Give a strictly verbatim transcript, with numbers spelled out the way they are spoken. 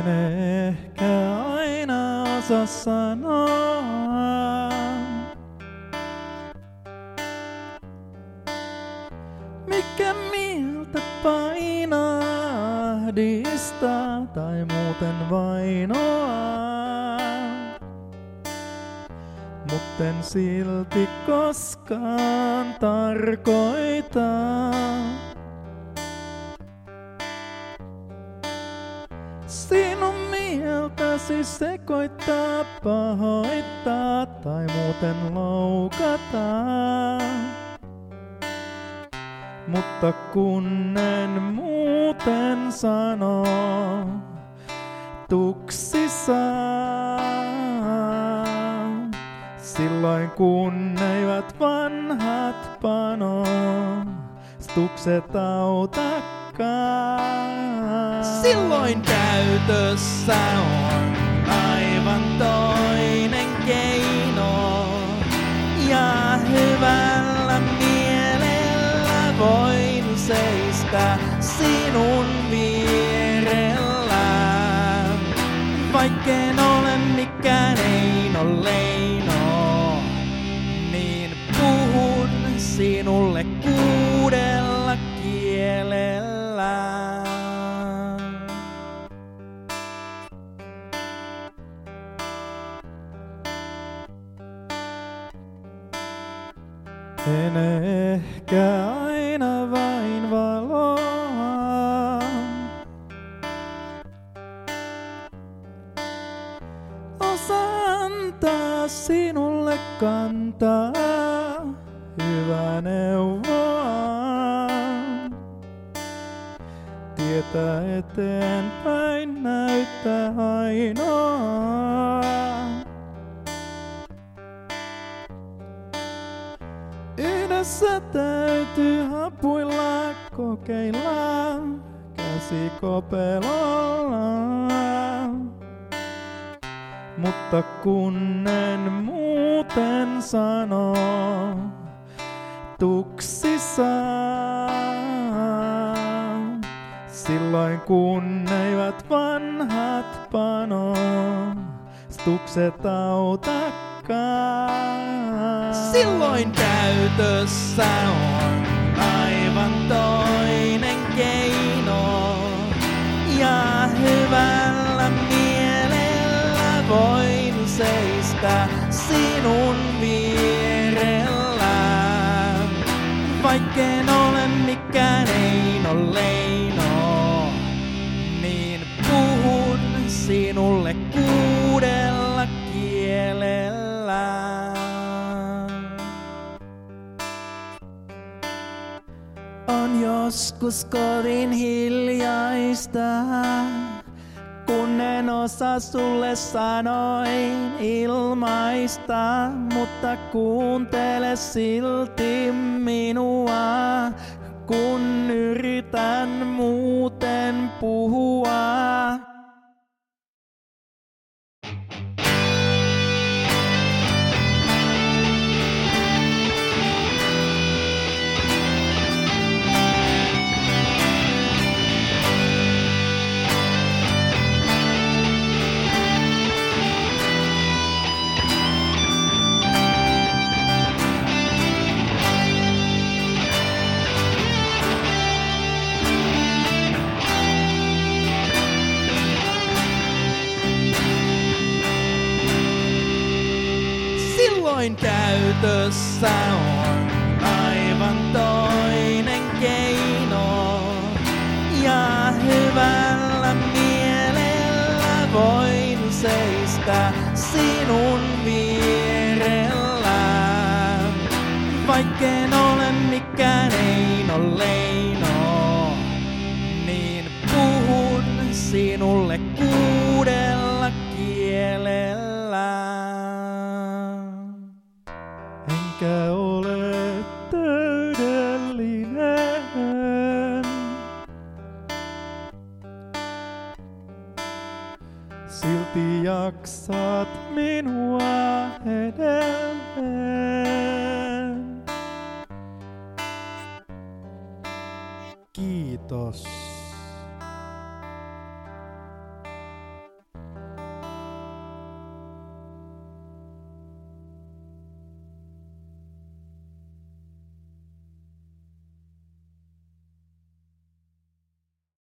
En ehkä aina osaa sanoa, mikä mieltä painahdistaa tai muuten vainoaa. Mutten silti koskaan tarkoita. Sinun mieltäsi sekoittaa, pahoittaa tai muuten loukata. Mutta kun en muuten sano, tuksissaan. Silloin kun eivät vanhat panostukset autakaan. Silloin käytössä on aivan toinen keino. Ja hyvällä mielellä voin seistä sinun vierellään. Vaikken ole mikään Eino Leino, niin puhun sinulle kuudella kielellä. En ehkä aina vain valoa, osaa antaa sinulle kantaa hyvää neuvoa. Tietä eteenpäin näyttää ainoa. Yhdessä täytyy hapuilla, kokeilla, käsi kopelolla. Mutta kun en muuten sano, tuksissaan. Silloin kun eivät vanhat panostukset autakaan. Silloin käytössä on aivan toinen keino. Ja hyvällä mielellä voin seistä sinun vierellään. Vaikken ole mikään Eino Leino, niin puhun sinulle kuudella kielellä. On joskus kovin hiljaista, kun en osaa sulle sanoin ilmaista, mutta kuuntele silti minua, kun yritän muuten puhua. Silloin käytössä on aivan toinen keino. Ja hyvällä mielellä voin seistä sinun vierellään. Vaikken ole mikään Eino Leino, niin puhun sinulle kuudella kielellä. Enkä ole täydellinen, silti jaksat minua edelleen. Kiitos.